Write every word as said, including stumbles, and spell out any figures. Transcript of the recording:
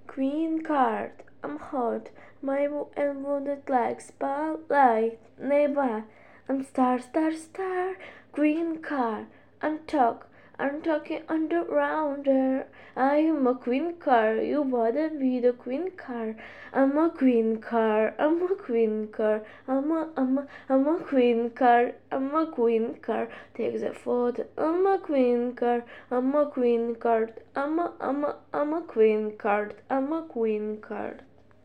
Queen card. I'm hot. My wounded like spotlight. Never. I'm star, star, star. Queen card. I'm talk. I'm talking underrounder. I am a queen card. You wanna be the queen card? I'm a queen card. I'm a queen card. I'm a, I'm a, I'm a queen card. I'm a queen card. Take the photo. I'm a queen card. I'm a queen card. I'm a, I'm a, I'm a queen card. I'm a queen card.